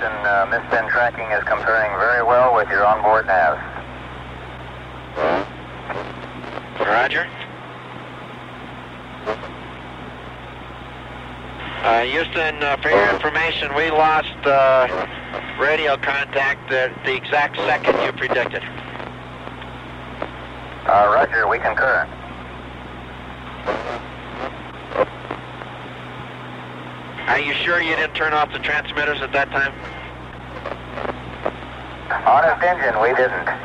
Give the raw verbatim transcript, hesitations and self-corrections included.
Houston, uh, misspin tracking is comparing very well with your onboard nav. Roger. Uh, Houston, uh, for your information, we lost uh, radio contact at the exact second you predicted. Uh, Roger, we concur. Are you sure you didn't turn off the transmitters at that time? Honest engine, we didn't.